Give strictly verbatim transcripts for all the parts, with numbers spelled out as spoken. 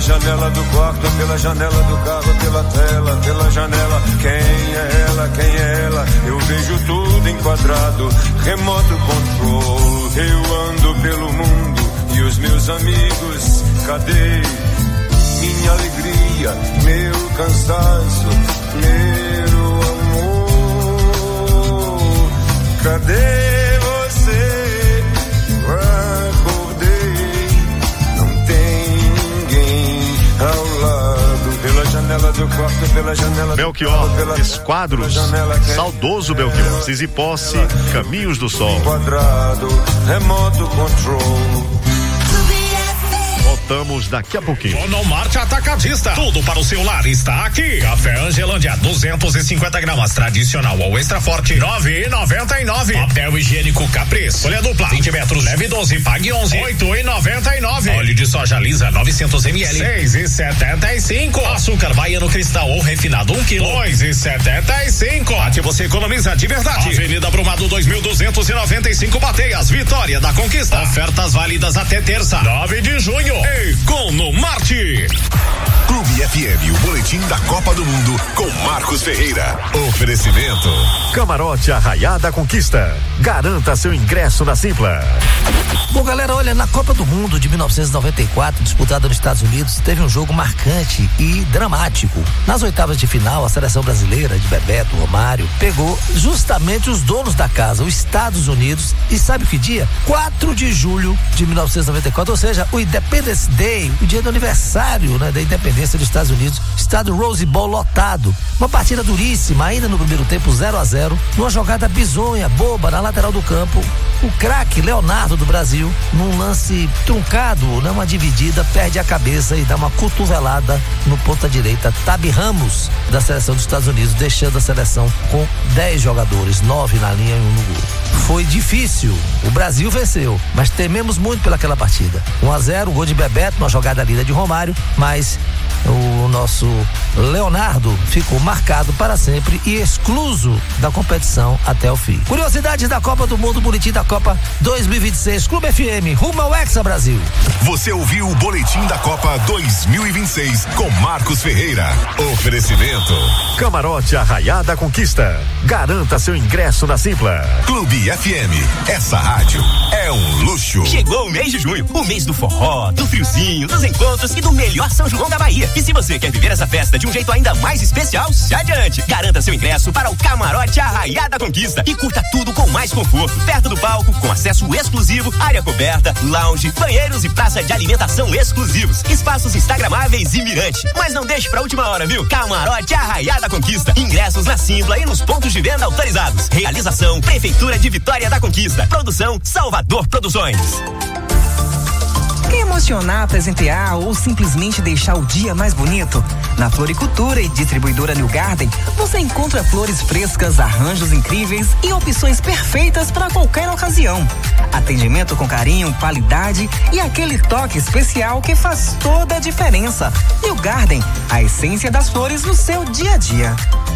janela do quarto, pela janela do carro, pela tela, pela janela. Quem é ela, quem é ela? Eu vejo tudo enquadrado, remoto control. Eu ando pelo mundo e os meus amigos, cadê? Minha alegria, meu cansaço, meu amor, cadê você? Acordei, não tem ninguém ao lado, pela janela do quarto, pela janela Belchior, do carro, Esquadros, janela, saudoso Belchior, Zizi Posse, Caminhos do Sol. Quadrado, remoto control. Voltamos daqui a pouquinho. Monomarte Atacadista, tudo para o seu lar está aqui. Café Angelândia, duzentos e cinquenta gramas, tradicional ou extra forte, nove e noventa e nove. Papel higiênico Capriz, folha dupla, vinte metros, leve doze, pague onze, oito e noventa e nove. Óleo de soja lisa, novecentos mililitros, seis e setenta e cinco. Açúcar baiano cristal ou refinado, um quilo, dois e setenta e cinco. Aqui você economiza de verdade. Avenida Brumado, dois mil duzentos e noventa e cinco, Bateias, Vitória da Conquista. Ofertas válidas até terça, nove de junho. Economarte. Clube F M, o boletim da Copa do Mundo com Marcos Ferreira. Oferecimento Camarote Arraiada Conquista. Garanta seu ingresso na Simpla. Bom, galera, olha, na Copa do Mundo de mil novecentos e noventa e quatro, disputada nos Estados Unidos, teve um jogo marcante e dramático. Nas oitavas de final, a seleção brasileira de Bebeto, Romário, pegou justamente os donos da casa, os Estados Unidos, e sabe que dia? quatro de julho de mil novecentos e noventa e quatro, ou seja, o Independence Day, o dia do aniversário, né, da independência dos Estados Unidos, estádio Rose Bowl lotado. Uma partida duríssima, ainda no primeiro tempo, zero a zero, numa jogada bizonha, boba, na lateral do campo. O craque Leonardo do Brasil, num lance truncado, numa dividida, perde a cabeça e dá uma cotovelada no ponta direita, Tabi Ramos, da seleção dos Estados Unidos, deixando a seleção com dez jogadores, nove na linha e um no gol. Foi difícil, o Brasil venceu, mas tememos muito pelaquela partida. um a zero, gol de Bebeto, uma jogada linda de Romário, mas o nosso Leonardo ficou marcado para sempre e excluso da competição até o fim. Curiosidades da Copa do Mundo, boletim da Copa dois mil e vinte e seis, Clube F M, rumo ao Hexa Brasil. Você ouviu o boletim da Copa dois mil e vinte e seis com Marcos Ferreira. Oferecimento Camarote Arraiada Conquista. Garanta seu ingresso na Simpla. Clube F M, essa rádio é um luxo. Chegou o mês de junho, o mês do forró, do friozinho, dos encontros e do melhor São João da Bahia. E se você quer viver essa festa de um jeito ainda mais especial, se adiante. Garanta seu ingresso para o Camarote Arraiada Conquista e curta tudo com mais conforto, perto do palco, com acesso exclusivo, área coberta, lounge, banheiros e praça de alimentação exclusivos, espaços instagramáveis e mirante. Mas não deixe pra última hora, viu? Camarote Arraiada Conquista. Ingressos na Simpla e nos pontos de venda autorizados. Realização Prefeitura de Vitória da Conquista. Produção Salvador Produções. Quer emocionar, presentear ou simplesmente deixar o dia mais bonito? Na Floricultura e Distribuidora New Garden, você encontra flores frescas, arranjos incríveis e opções perfeitas para qualquer ocasião. Atendimento com carinho, qualidade e aquele toque especial que faz toda a diferença. New Garden, a essência das flores no seu dia a dia.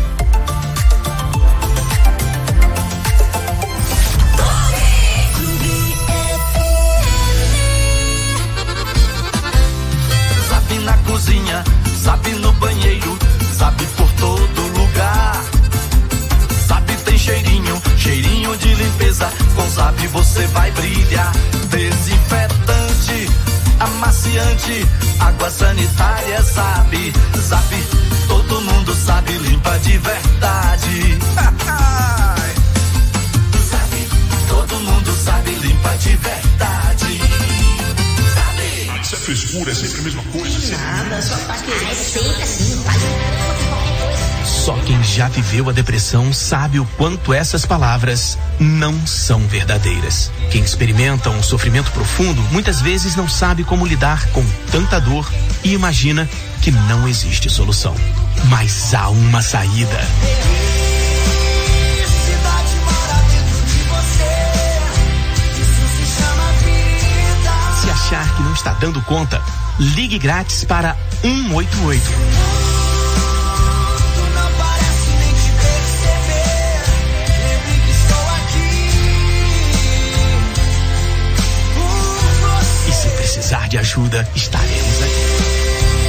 Na cozinha, Zap no banheiro, Zap por todo lugar. Zap tem cheirinho, cheirinho de limpeza. Com Zap você vai brilhar. Desinfetante, amaciante, água sanitária, Zap. Zap, todo mundo sabe, limpa de verdade. Zap, todo mundo sabe, limpa de verdade. Isso é frescura, é sempre a mesma coisa. Nada, só tá querendo. É sempre assim, faz qualquer coisa. Só quem já viveu a depressão sabe o quanto essas palavras não são verdadeiras. Quem experimenta um sofrimento profundo muitas vezes não sabe como lidar com tanta dor e imagina que não existe solução. Mas há uma saída. Se achar que não está dando conta, ligue grátis para um oito oito. E se precisar de ajuda, estaremos aqui.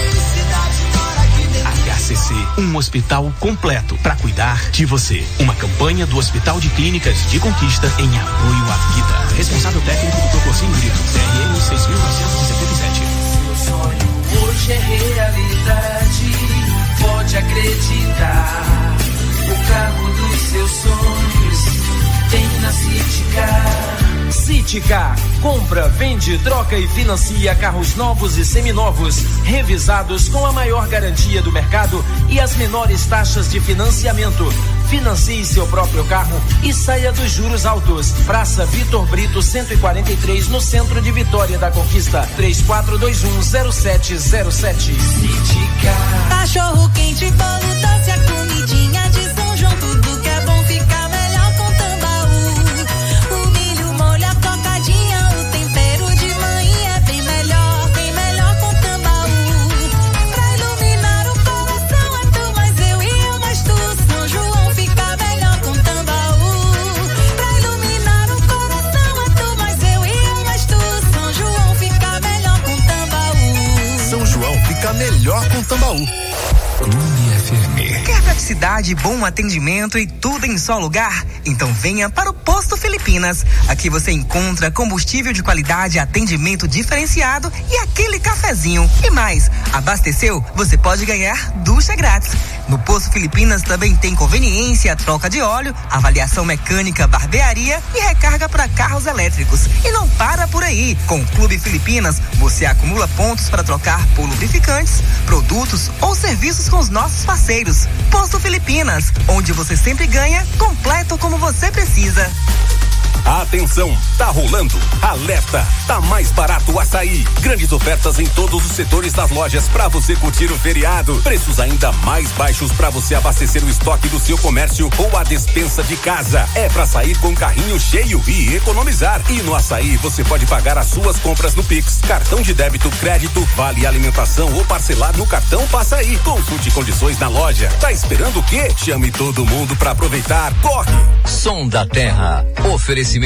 um hospital completo para cuidar de você. Uma campanha do Hospital de Clínicas de Conquista em apoio à vida. Responsável técnico do Proporcinho Brito, C R M seis mil novecentos e setenta e sete. Seu sonho hoje é realidade, pode acreditar. O carro dos seus sonhos tem na Citicar. Citicar, compra, vende, troca e financia carros novos e seminovos, revisados com a maior garantia do mercado e as menores taxas de financiamento. Financie seu próprio carro e saia dos juros altos. Praça Vitor Brito cento e quarenta e três, no centro de Vitória da Conquista. três quatro dois um zero sete zero sete. Citicar. Cachorro quente, bolo doce, a comidinha de São João, tudo que é bom fica melhor com Tambaú. O milho, molho, a tocadinha, o tempero de mãe é bem melhor, bem melhor com Tambaú. Pra iluminar o coração é tu, mas eu e eu, mas tu. São João fica melhor com Tambaú. Pra iluminar o coração é tu, mas eu e eu, mas tu. São João fica melhor com Tambaú. São João fica melhor com Tambaú. Clube F M. Quer praticidade, bom atendimento e tudo em só lugar? Então venha para o Posto Filipinas. Aqui você encontra combustível de qualidade, atendimento diferenciado e aquele cafezinho. E mais, abasteceu? Você pode ganhar ducha grátis. No Posto Filipinas também tem conveniência, troca de óleo, avaliação mecânica, barbearia e recarga para carros elétricos. E não para por aí. Com o Clube Filipinas, você acumula pontos para trocar por lubrificantes, produtos ou serviços com os nossos parceiros. Posto Filipinas, onde você sempre ganha, completo como você precisa. Atenção, tá rolando, alerta, tá mais barato o açaí. Grandes ofertas em todos os setores das lojas pra você curtir o feriado. Preços ainda mais baixos pra você abastecer o estoque do seu comércio ou a despensa de casa. É pra sair com o carrinho cheio e economizar. E no açaí você pode pagar as suas compras no Pix, cartão de débito, crédito, vale alimentação ou parcelar no cartão Passaí. Consulte condições na loja. Tá esperando o quê? Chame todo mundo pra aproveitar. Corre! Som da Terra. Oferecimento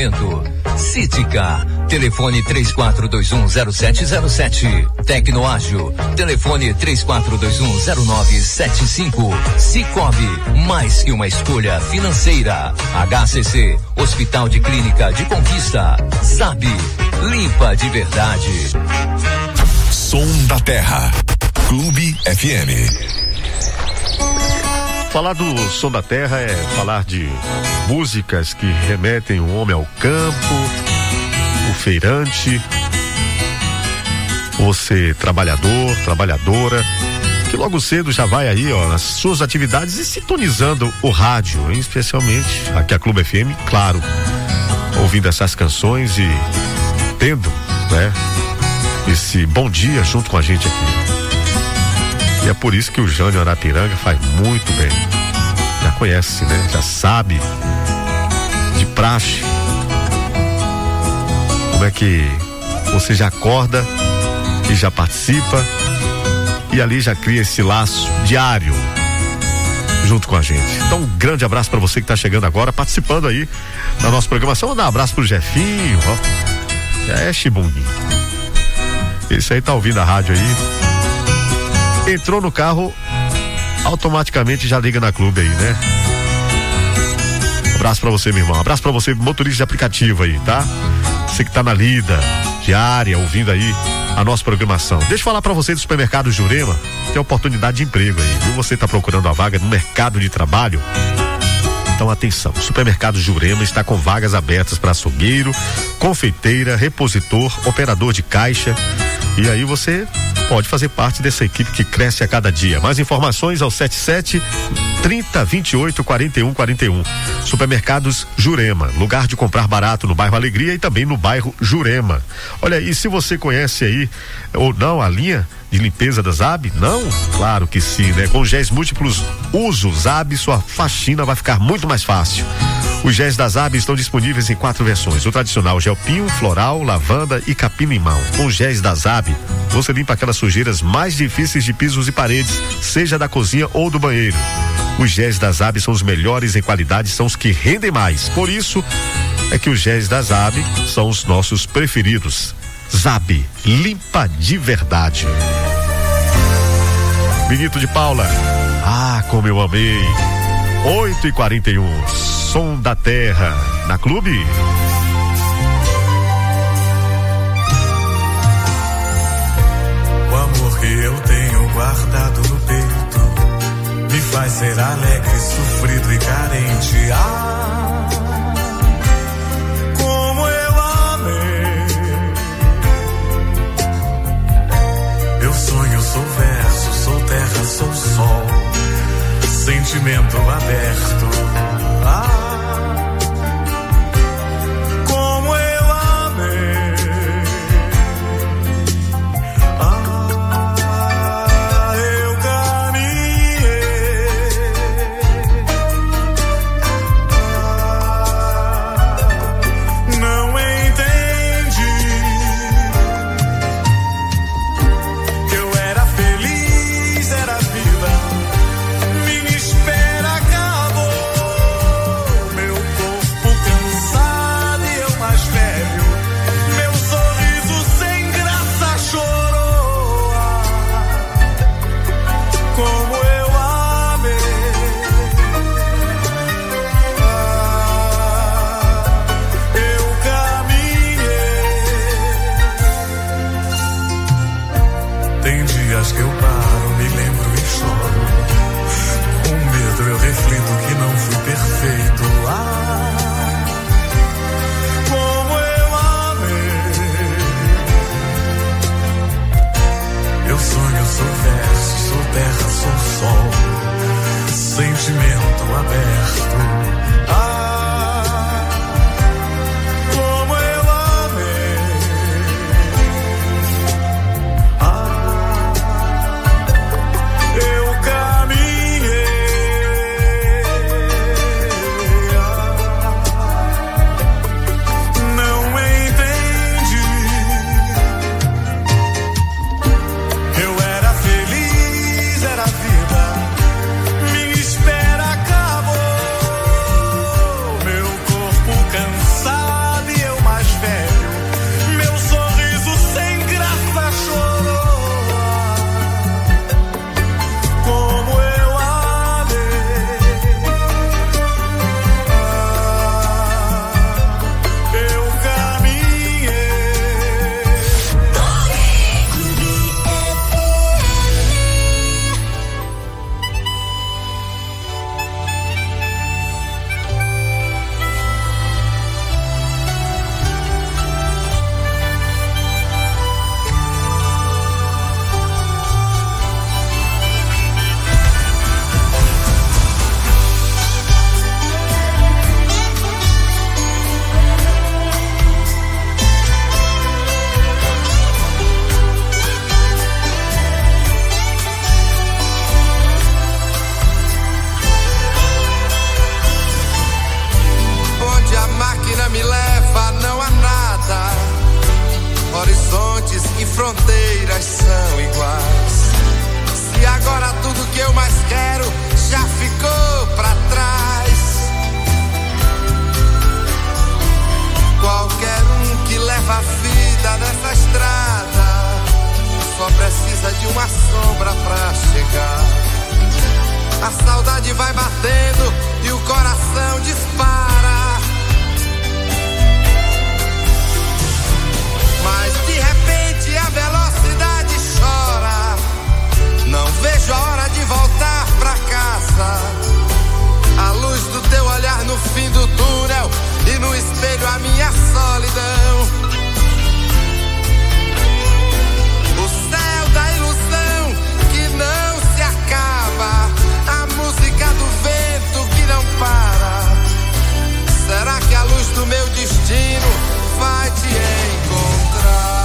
Cítica. Telefone três quatro dois um zero sete zero sete. Tecnoágil. Telefone três quatro dois um zero nove sete cinco. Cicobi. Mais que uma escolha financeira. H C C. Hospital de Clínica de Conquista. Sabe. Limpa de verdade. Som da Terra. Clube F M. Falar do Som da Terra é falar de músicas que remetem o homem ao campo, o feirante, você trabalhador, trabalhadora, que logo cedo já vai aí, ó, nas suas atividades e sintonizando o rádio, hein, especialmente aqui a Clube F M, claro, ouvindo essas canções e tendo, né, esse bom dia junto com a gente aqui. E é por isso que o Jânio Arapiranga faz muito bem. Já conhece, né? Já sabe de praxe como é que você já acorda e já participa e ali já cria esse laço diário junto com a gente. Então um grande abraço para você que tá chegando agora, participando aí da nossa programação. Vou dar um abraço pro Jefinho, ó. Já é Chibunguinho. Esse aí tá ouvindo a rádio aí. Entrou no carro, automaticamente já liga na Clube aí, né? Abraço pra você, meu irmão. Abraço pra você, motorista de aplicativo aí, tá? Você que tá na lida diária, ouvindo aí a nossa programação. Deixa eu falar pra você do Supermercado Jurema, tem oportunidade de emprego aí, viu? Você tá procurando a vaga no mercado de trabalho? Então atenção, o Supermercado Jurema está com vagas abertas para açougueiro, confeiteira, repositor, operador de caixa. E aí você pode fazer parte dessa equipe que cresce a cada dia. Mais informações ao setenta e sete, trinta, vinte e oito, quarenta e um, quarenta e um. Supermercados Jurema, lugar de comprar barato no bairro Alegria e também no bairro Jurema. Olha aí, se você conhece aí ou não a linha de limpeza da Zab? Não? Claro que sim, né? Com géis múltiplos usos, Zab, sua faxina vai ficar muito mais fácil. Os géis da Zab estão disponíveis em quatro versões: o tradicional gel pinho, floral, lavanda e capim-limão. Com os géis da Zab, você limpa aquelas sujeiras mais difíceis de pisos e paredes, seja da cozinha ou do banheiro. Os géis da Zab são os melhores em qualidade, são os que rendem mais. Por isso é que os géis da Zab são os nossos preferidos. Zab, limpa de verdade. Benito de Paula, Ah, como eu amei. oito e quarenta e um, Som da Terra, na Clube. O amor que eu tenho guardado no peito me faz ser alegre, sofrido e carente. Ah, como eu amei. Eu sonho, sou verso, sou terra, sou sol, sentimento aberto. Ah, como eu amei. Ah, eu caminhei. Ah, não entendi que eu era feliz, era vida. Minha espera acabou, meu corpo cansado e eu mais velho, meu sorriso sem graça chorou. Ah, como eu amei. Ah, eu caminhei. Tem dias que eu paro, me lembro e choro. Com medo eu reflito que não fui perfeito. Ah, como eu amei. Eu sonho, sou verso, sou terra, sou sol, sentimento aberto. Ah, como eu amei. Ah, eu caminhei. Não entendi. Eu era feliz, era vida. Minha espera acabou. Meu corpo cansado e eu mais velho. Meu sorriso sem graça chorou. Como eu amei. Ah, eu caminhei. Onde a máquina me leva não há nada. Horizontes e fronteiras são iguais. Se agora tudo que eu mais quero já ficou pra trás. Qualquer um que leva a vida nessa estrada só precisa de uma sombra pra chegar. A saudade vai batendo e o coração dispara. Mas de repente a velocidade chora. Não vejo a hora de voltar pra casa. A luz do teu olhar no fim do túnel e no espelho a minha solidão. O céu da ilusão que não se acaba. A música do vento que não para. Será que a luz do meu destino vai te encontrar?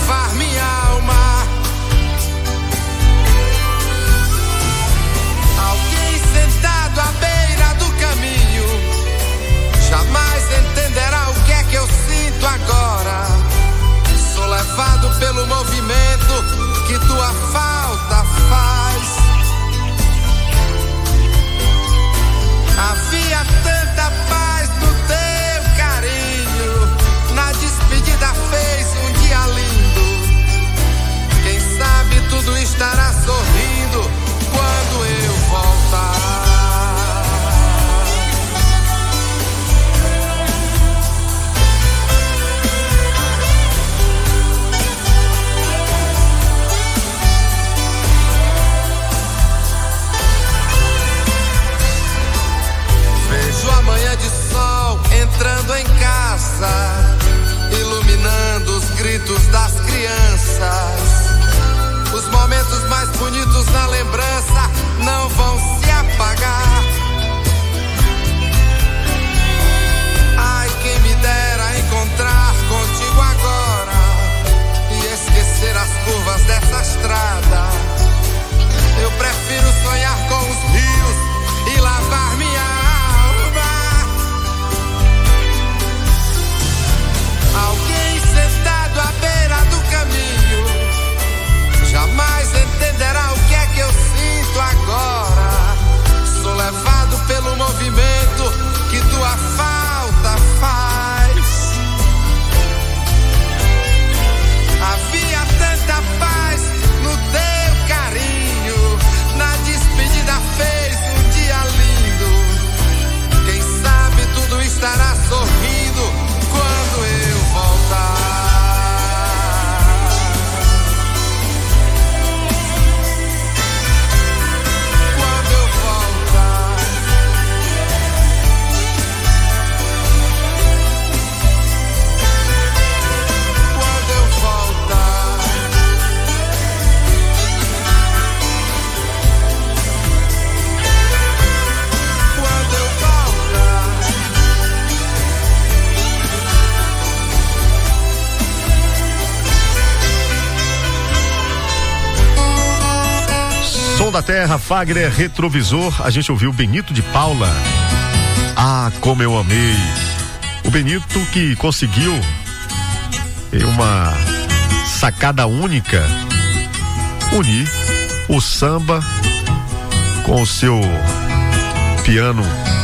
lavar minha alma. Alguém sentado à beira do caminho jamais entenderá o que é que eu sinto agora. Sou levado pelo movimento que tua falta faz. Havia tanta paz no teu carinho, na despedida fez um dia lindo. Quem sabe tudo estará sorrindo quando eu voltar. Vejo a manhã de sol entrando em casa, iluminando os gritos das crianças. Os momentos mais bonitos na lembrança não vão se apagar. Ai, quem me dera encontrar contigo agora e esquecer as curvas dessa estrada. Eu prefiro sonhar com os rios e lavar minha alma. Alguém sentado à beira do caminho jamais entenderá o que é que eu sinto agora. Sou levado pelo movimento que tua falta faz. Havia tanta paz no teu carinho, na despedida fez um dia lindo. Quem sabe tudo estará sorrindo quando eu voltar. Quando eu voltar. Quando eu voltar. Quando eu voltar. Som da Terra, Fagner, Retrovisor. A gente ouviu Benito de Paula. Ah, como eu amei. O Benito que conseguiu em uma sacada única unir o samba com o seu piano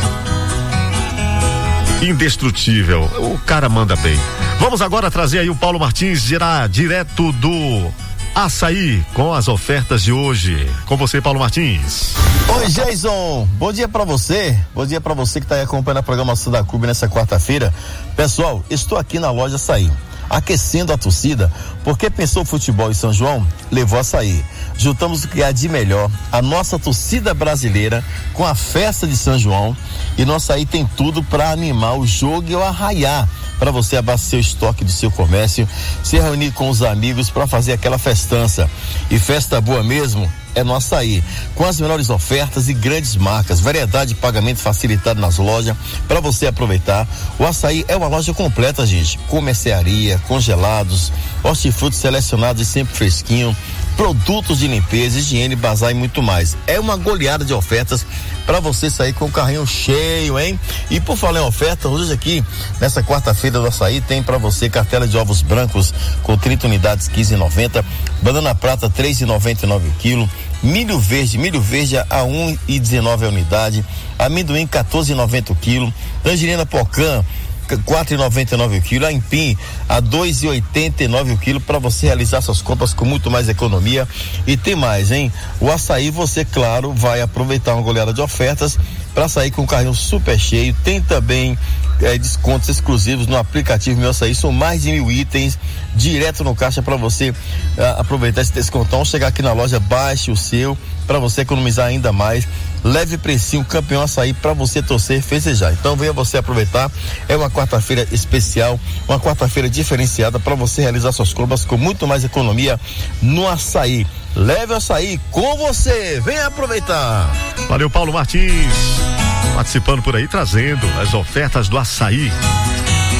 indestrutível. O cara manda bem. Vamos agora trazer aí o Paulo Martins, dirá direto do Açaí com as ofertas de hoje. Com você, Paulo Martins. Oi, Jason. Bom dia pra você. Bom dia pra você que tá aí acompanhando a programação da C U B nessa quarta-feira. Pessoal, estou aqui na loja Açaí, aquecendo a torcida, porque pensou futebol em São João, levou Açaí. Juntamos o que há de melhor, a nossa torcida brasileira com a festa de São João, e nosso Açaí tem tudo para animar o jogo e o arraiar, para você abastecer o estoque do seu comércio, se reunir com os amigos para fazer aquela festança. E festa boa mesmo é no Açaí, com as melhores ofertas e grandes marcas, variedade de pagamento facilitado nas lojas para você aproveitar. O Açaí é uma loja completa, gente, com mercearia, congelados, hortifrutos selecionados e sempre fresquinho, produtos de limpeza, higiene, bazar e muito mais. É uma goleada de ofertas para você sair com o carrinho cheio, hein? E por falar em oferta, hoje aqui, nessa quarta-feira do Açaí, tem para você cartela de ovos brancos com trinta unidades, quinze reais e noventa centavos, banana prata, três reais e noventa e nove centavos o quilo, milho verde, milho verde a um real e dezenove centavos a unidade, amendoim, quatorze reais e noventa centavos o quilo, tangerina pocã, quatro reais e noventa e nove centavos o quilo, aipim a dois reais e oitenta e nove centavos o quilo, para você realizar suas compras com muito mais economia. E tem mais, hein? O Açaí, você, claro, vai aproveitar uma goleada de ofertas para sair com o carrinho super cheio. Tem também é, descontos exclusivos no aplicativo Meu Açaí, são mais de mil itens direto no caixa para você uh, aproveitar esse descontão. Chegar aqui na loja, baixe o seu para você economizar ainda mais. Leve precinho Campeão Açaí para você torcer e festejar. Então venha você aproveitar. É uma quarta-feira especial, uma quarta-feira diferenciada para você realizar suas compras com muito mais economia no Açaí. Leve o Açaí com você. Venha aproveitar. Valeu, Paulo Martins, participando por aí, trazendo as ofertas do Açaí.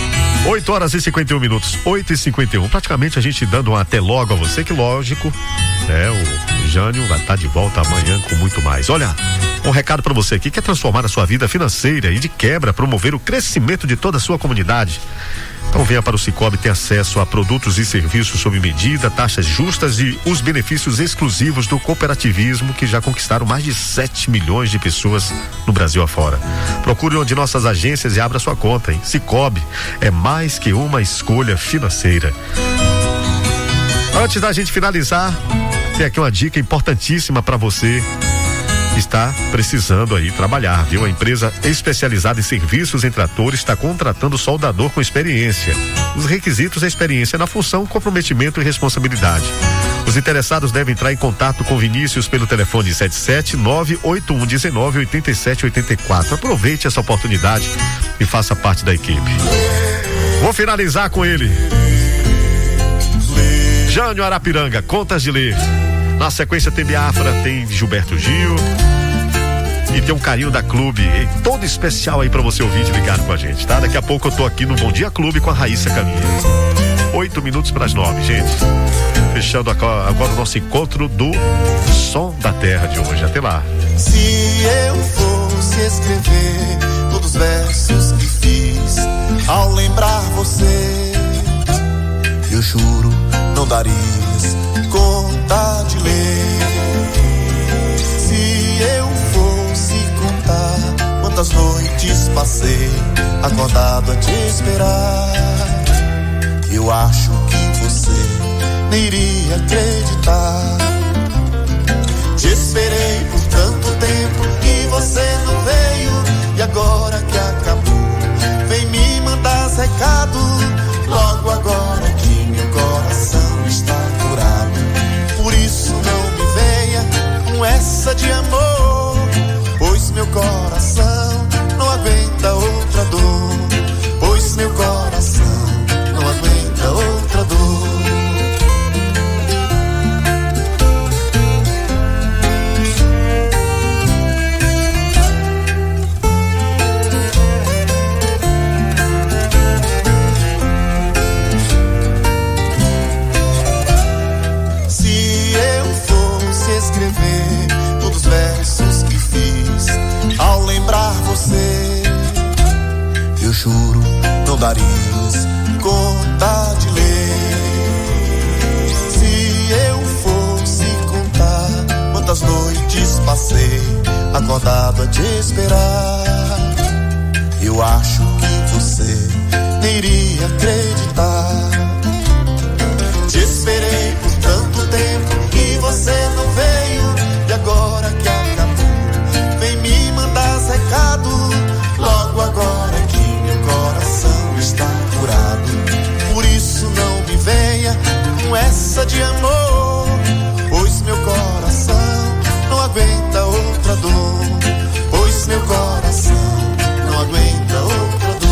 oito horas e cinquenta e um minutos, oito e cinquenta e um. Praticamente a gente dando um até logo a você, que lógico, né? O Jânio vai estar de volta amanhã com muito mais. Olha, um recado para você aqui: quer transformar a sua vida financeira e de quebra promover o crescimento de toda a sua comunidade? Então venha para o Sicoob ter acesso a produtos e serviços sob medida, taxas justas e os benefícios exclusivos do cooperativismo que já conquistaram mais de sete milhões de pessoas no Brasil afora. Procure uma de nossas agências e abra sua conta, hein? Sicoob é mais que uma escolha financeira. Antes da gente finalizar, tem aqui uma dica importantíssima para você está precisando aí trabalhar, viu? A empresa especializada em serviços em tratores está contratando soldador com experiência. Os requisitos é experiência na função, comprometimento e responsabilidade. Os interessados devem entrar em contato com Vinícius pelo telefone sete sete nove oito um um nove oito sete oito quatro. Aproveite essa oportunidade e faça parte da equipe. Vou finalizar com ele. Jânio Arapiranga, Contas de Ler. Na sequência tem Biafra, tem Gilberto Gil e tem um carinho da Clube, e todo especial aí pra você ouvir e ligar com a gente, tá? Daqui a pouco eu tô aqui no Bom Dia Clube com a Raíssa Caminha. Oito minutos pras nove, gente. Fechando agora, agora o nosso encontro do Som da Terra de hoje. Até lá. Se eu fosse escrever todos os versos que fiz ao lembrar você, eu juro, não darias conta de ler. Se eu fosse contar quantas noites passei acordado a te esperar, eu acho que você nem iria acreditar. Te esperei por tanto tempo e você não veio, e agora que acabou vem me mandar recado. Logo agora que meu coração está curado, por isso não me venha com essa de amor, pois meu coração não aguenta outra dor, pois meu coração não aguenta outra dor. Escrever todos os versos que fiz ao lembrar você, eu juro, não darias conta de ler. Se eu fosse contar quantas noites passei acordado a te esperar, eu acho que você nem iria acreditar. Te esperei por tanto tempo e você não veio, e agora que acabou vem me mandar recado. Logo agora que meu coração está curado, por isso não me venha com essa de amor, pois meu coração não aguenta outra dor, pois meu coração não aguenta outra dor.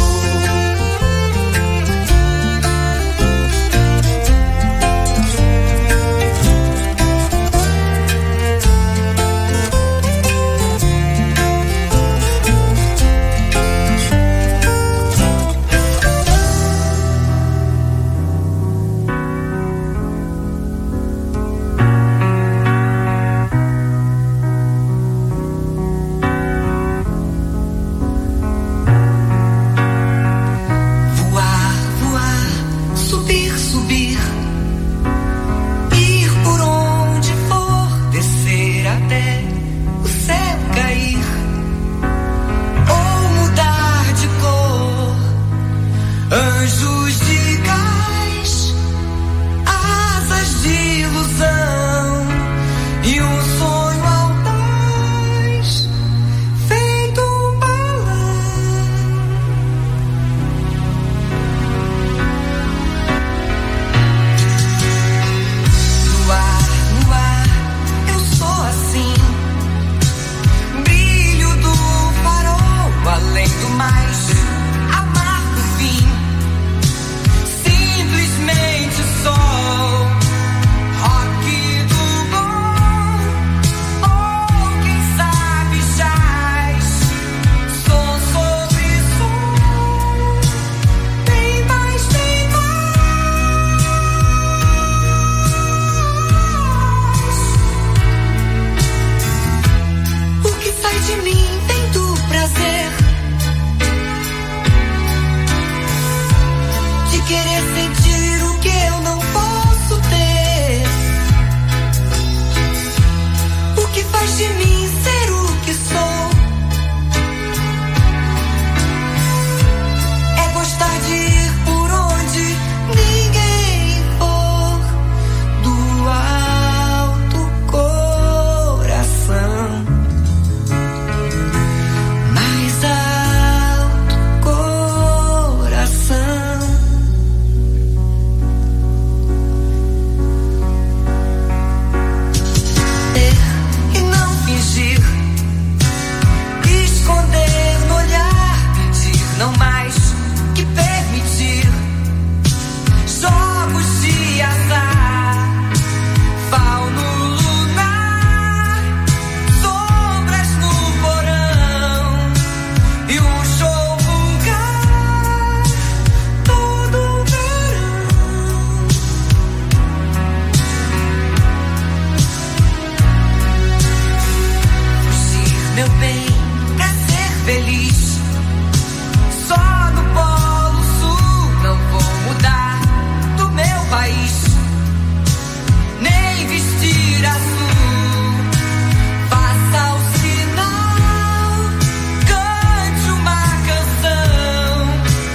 país. Só no Polo Sul não vou mudar do meu país, nem vestir azul. Faça o sinal, cante uma canção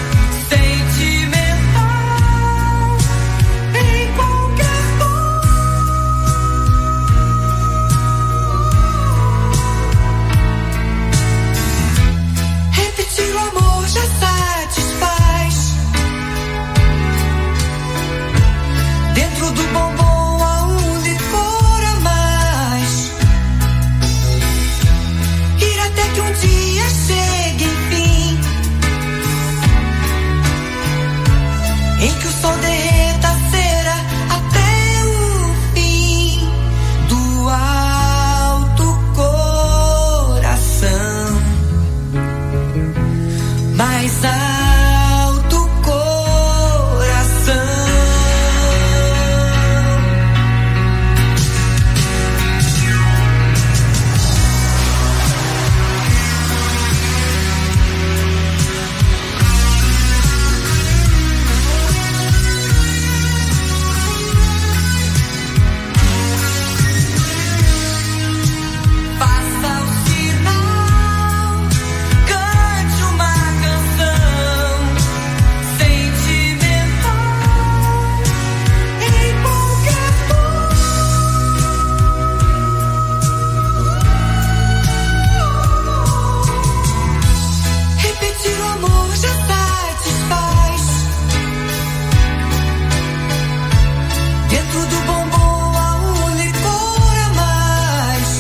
sentimental em qualquer tom. Repetir o amor já satisfaz. Dentro do bombom há um licor a mais. Ir até que um dia chegue, enfim, em que o sol derreta a cera até o fim do alto coração. Mais alto coração. Faça o sinal, cante uma canção sentimental em qualquer tom. Repetir o amor já satisfaz. Dentro do bombom há um licor a mais.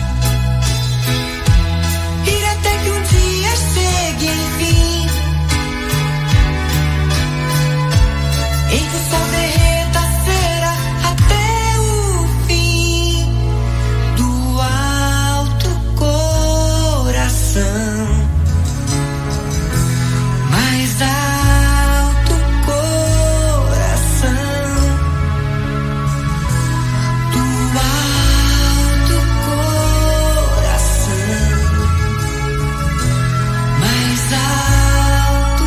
Ir até que um dia chegue, enfim, em que o sol derreta a cera até o fim do alto coração. Mais alto coração. Do alto coração. Mais alto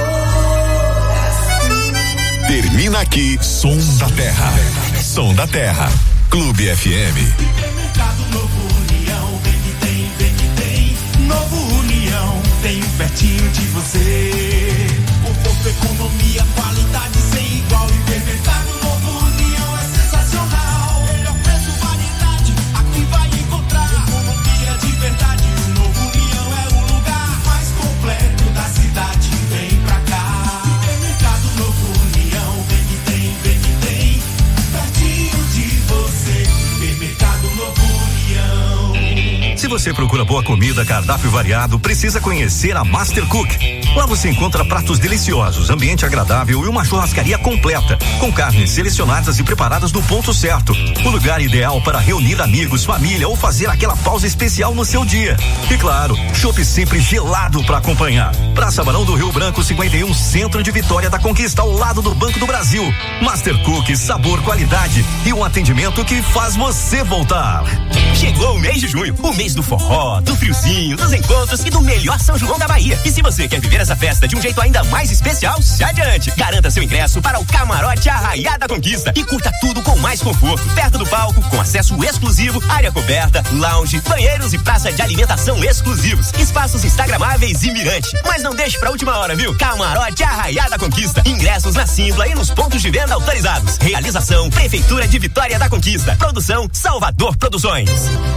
coração. Termina aqui Som da Terra. Som da Terra. Clube F M. Supermercado Novo União, vem que tem, vem que tem. Novo União, tem um pertinho de você. Conforto, economia, qualidade sem igual. Supermercado Novo União é sensacional. Melhor preço, variedade, aqui vai encontrar. Economia de verdade, o Novo União é o lugar mais completo da cidade. Vem pra cá. Supermercado Novo União, vem que tem, vem que tem. Pertinho de você. Supermercado Novo União. Se você procura boa comida, cardápio variado, precisa conhecer a Master Cook. Lá você encontra pratos deliciosos, ambiente agradável e uma churrascaria completa, com carnes selecionadas e preparadas no ponto certo. O lugar ideal para reunir amigos, família ou fazer aquela pausa especial no seu dia. E claro, chopp sempre gelado para acompanhar. Praça Barão do Rio Branco cinquenta e um, Centro de Vitória da Conquista, ao lado do Banco do Brasil. Master Cook, sabor, qualidade e um atendimento que faz você voltar. Chegou o mês de junho, o mês do forró, do friozinho, dos encontros e do melhor São João da Bahia. E se você quer viver essa festa de um jeito ainda mais especial, se adiante. Garanta seu ingresso para o Camarote Arraiá da Conquista e curta tudo com mais conforto, perto do palco, com acesso exclusivo, área coberta, lounge, banheiros e praça de alimentação exclusivos, espaços instagramáveis e mirante. Mas não deixe pra última hora, viu? Camarote Arraiá da Conquista. Ingressos na Simpla e nos pontos de venda autorizados. Realização Prefeitura de Vitória da Conquista. Produção Salvador Produções.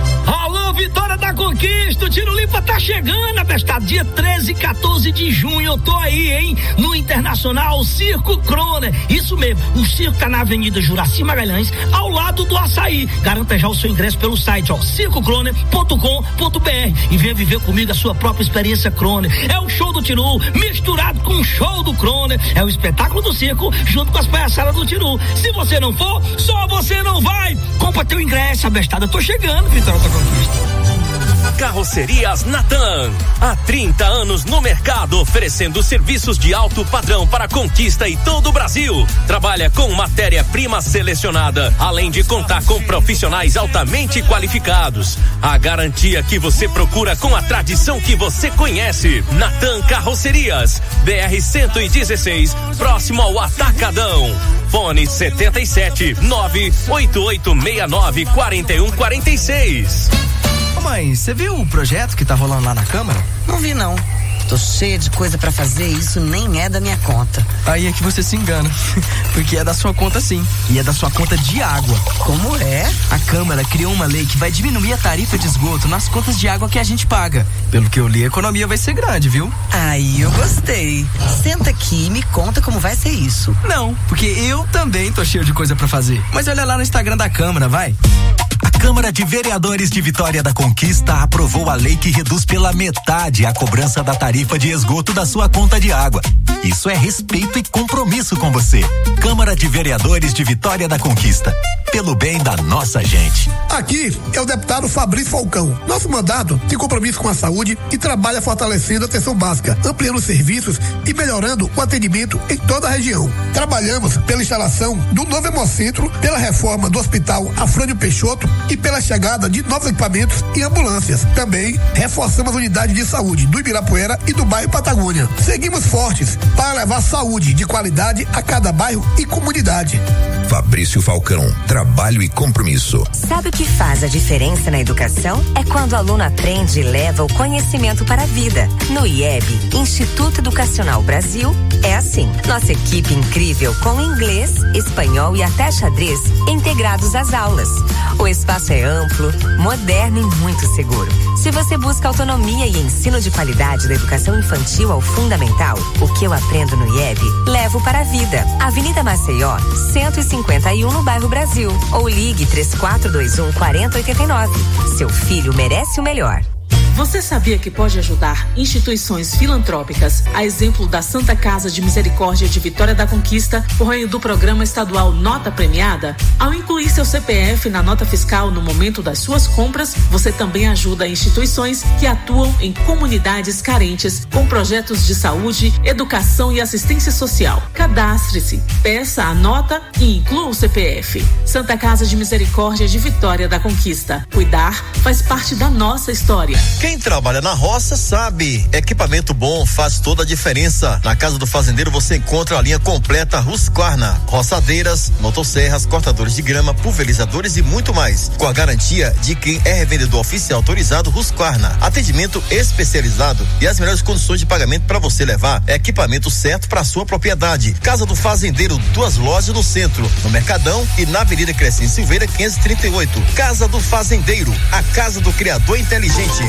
Alô, Vitória da Conquista, o Tiro Limpa tá chegando, abestado, dia treze e quatorze de junho, eu tô aí, hein, no Internacional Circo Croner, isso mesmo, o circo tá na Avenida Juraci Magalhães, ao lado do Açaí. Garanta já o seu ingresso pelo site, ó, circo croner ponto com ponto b r e venha viver comigo a sua própria experiência Croner. É o show do Tiru misturado com o show do Croner, é o espetáculo do circo junto com as palhaçadas do Tiru. Se você não for, só você não vai. Compra teu ingresso, abestado, eu tô chegando, Vitória da Conquista. Carrocerias Natan. Há trinta anos no mercado, oferecendo serviços de alto padrão para Conquista e todo o Brasil. Trabalha com matéria-prima selecionada, além de contar com profissionais altamente qualificados. A garantia que você procura com a tradição que você conhece. Natan Carrocerias, B R cento e dezesseis, próximo ao Atacadão. Fone setenta e sete, nove oito oito seis nove, quatro um quatro seis. Ô mãe, você viu o projeto que tá rolando lá na Câmara? Não vi não. Tô cheia de coisa pra fazer e isso nem é da minha conta. Aí é que você se engana, porque é da sua conta sim, e é da sua conta de água. Como é? A Câmara criou uma lei que vai diminuir a tarifa de esgoto nas contas de água que a gente paga. Pelo que eu li, a economia vai ser grande, viu? Aí eu gostei. Senta aqui e me conta como vai ser isso. Não, porque eu também tô cheio de coisa pra fazer. Mas olha lá no Instagram da Câmara, vai. A Câmara de Vereadores de Vitória da Conquista aprovou a lei que reduz pela metade a cobrança da tarifa de esgoto da sua conta de água. Isso é respeito e compromisso com você. Câmara de Vereadores de Vitória da Conquista. Pelo bem da nossa gente. Aqui é o deputado Fabrício Falcão. Nosso mandato tem compromisso com a saúde e trabalha fortalecendo a atenção básica, ampliando os serviços e melhorando o atendimento em toda a região. Trabalhamos pela instalação do novo Hemocentro, pela reforma do Hospital Afrânio Peixoto e pela chegada de novos equipamentos e ambulâncias. Também reforçamos a unidade de saúde do Ibirapuera e do bairro Patagônia. Seguimos fortes para levar saúde de qualidade a cada bairro e comunidade. Fabrício Falcão, trabalho e compromisso. Sabe o que faz a diferença na educação? É quando o aluno aprende e leva o conhecimento para a vida. No I E B, Instituto Educacional Brasil, é assim. Nossa equipe incrível com inglês, espanhol e até xadrez integrados às aulas. O espaço é amplo, moderno e muito seguro. Se você busca autonomia e ensino de qualidade da educação infantil ao fundamental, o que eu aprendo no I E B, levo para a vida. Avenida Maceió, cento e cinquenta e um no bairro Brasil. Ou ligue três quatro dois um, quatro zero oito nove. Seu filho merece o melhor. Você sabia que pode ajudar instituições filantrópicas, a exemplo da Santa Casa de Misericórdia de Vitória da Conquista, por meio do programa estadual Nota Premiada? Ao incluir seu C P F na nota fiscal no momento das suas compras, você também ajuda instituições que atuam em comunidades carentes com projetos de saúde, educação e assistência social. Cadastre-se, peça a nota e inclua o C P F. Santa Casa de Misericórdia de Vitória da Conquista. Cuidar faz parte da nossa história. Quem trabalha na roça sabe, equipamento bom faz toda a diferença. Na Casa do Fazendeiro você encontra a linha completa Husqvarna, roçadeiras, motosserras, cortadores de grama, pulverizadores e muito mais, com a garantia de quem é revendedor oficial autorizado Husqvarna. Atendimento especializado e as melhores condições de pagamento para você levar equipamento certo para sua propriedade. Casa do Fazendeiro, duas lojas no centro, no Mercadão e na Avenida Crescente Silveira quinhentos e trinta e oito. Casa do Fazendeiro, a casa do criador inteligente.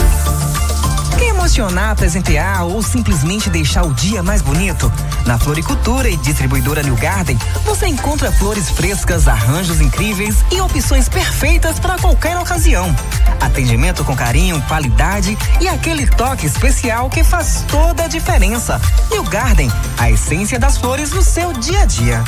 Quer emocionar, presentear ou simplesmente deixar o dia mais bonito? Na Floricultura e Distribuidora New Garden, você encontra flores frescas, arranjos incríveis e opções perfeitas para qualquer ocasião. Atendimento com carinho, qualidade e aquele toque especial que faz toda a diferença. New Garden, a essência das flores no seu dia a dia.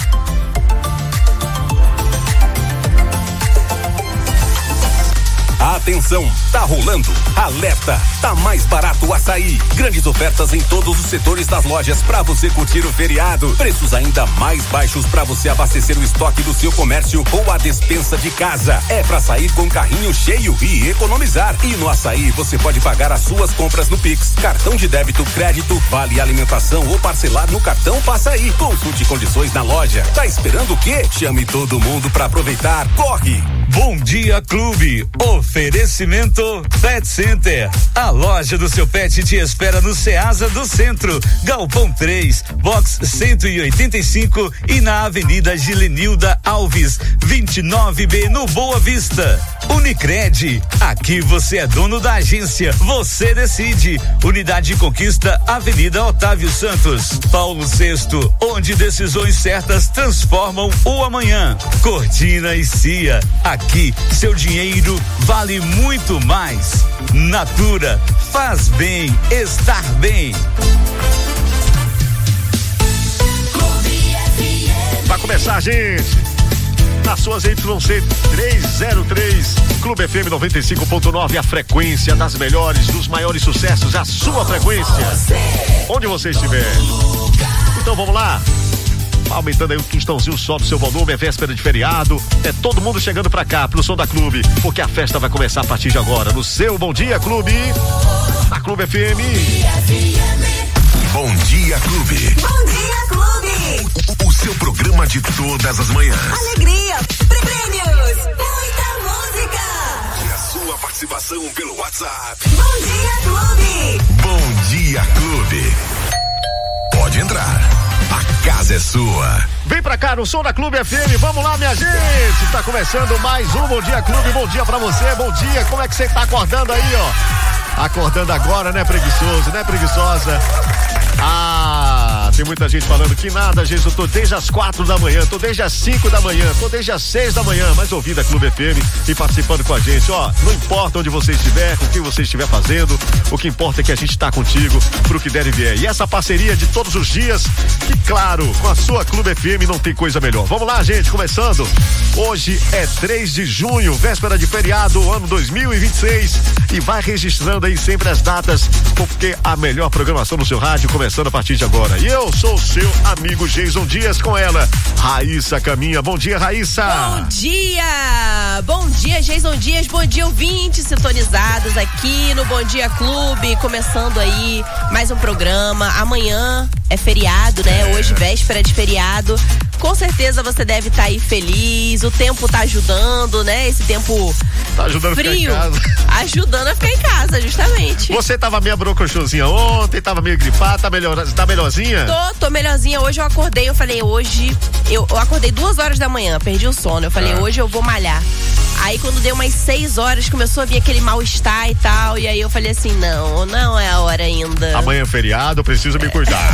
Atenção, tá rolando. Alerta, tá mais barato o açaí. Grandes ofertas em todos os setores das lojas para você curtir o feriado. Preços ainda mais baixos para você abastecer o estoque do seu comércio ou a despensa de casa. É para sair com carrinho cheio e economizar. E no açaí você pode pagar as suas compras no Pix, cartão de débito, crédito, vale alimentação ou parcelar no cartão Passa Aí. Consulte condições na loja. Tá esperando o quê? Chame todo mundo para aproveitar. Corre! Bom Dia Clube. Oferecimento Pet Center. A loja do seu pet te espera no Ceasa do Centro, Galpão três, box cento e oitenta e cinco e na Avenida Gilenilda Alves, vinte e nove B no Boa Vista. Unicred, aqui você é dono da agência, você decide. Unidade de Conquista, Avenida Otávio Santos. Paulo sexto, onde decisões certas transformam o amanhã. Cortina e Cia, aqui seu dinheiro vale muito mais. Natura, faz bem estar bem. Vai começar, gente. nas suas Y C trezentos e três, Clube F M noventa e cinco ponto nove, a frequência das melhores, dos maiores sucessos, a sua frequência, onde você estiver. Então vamos lá, aumentando aí o tostãozinho só do seu volume, é véspera de feriado, é todo mundo chegando pra cá, pro som da Clube, porque a festa vai começar a partir de agora, no seu Bom Dia Clube, na Clube F M. Bom Dia Clube. Bom Dia Clube. O, o seu programa de todas as manhãs. Alegria, prêmios, muita música. E a sua participação pelo WhatsApp. Bom Dia Clube. Bom Dia Clube. Pode entrar. A casa é sua. Vem pra cá no som da Clube F M, vamos lá, minha gente. Tá começando mais um Bom Dia Clube. Bom dia pra você, bom dia. Como é que você tá acordando aí, ó? Acordando agora, né, preguiçoso, né, preguiçosa? Ah, tem muita gente falando que nada, gente, eu tô desde as quatro da manhã, tô desde as cinco da manhã, tô desde as seis da manhã, mas ouvindo a Clube F M e participando com a gente, ó, não importa onde você estiver, com o que você estiver fazendo, o que importa é que a gente tá contigo pro que der e vier. E essa parceria de todos os dias, que claro, com a sua Clube F M não tem coisa melhor. Vamos lá, gente, começando. Hoje é três de junho, véspera de feriado, ano dois mil e vinte e seis, e vai registrando aí sempre as datas, porque a melhor programação no seu rádio começando a partir de agora. E eu sou o seu amigo Jason Dias, com ela, Raíssa Caminha. Bom dia, Raíssa. Bom dia, bom dia, Jason Dias, bom dia, ouvintes sintonizados aqui no Bom Dia Clube, começando aí mais um programa. Amanhã é feriado, né? É. Hoje, véspera de feriado. Com certeza você deve estar tá aí feliz, o tempo tá ajudando, né? Esse tempo tá ajudando frio, a ficar em casa. Ajudando a ficar em casa, justamente. Você tava meio brocochosinha ontem, tava meio gripada, tá, melhor, tá melhorzinha? Tô, tô melhorzinha. Hoje eu acordei, eu falei, hoje, eu, eu acordei duas horas da manhã, perdi o sono. Eu falei, ah. hoje eu vou malhar. Aí quando deu umas seis horas, começou a vir aquele mal-estar e tal, e aí eu falei assim, não, não é a hora ainda. Amanhã é feriado, eu preciso me cuidar.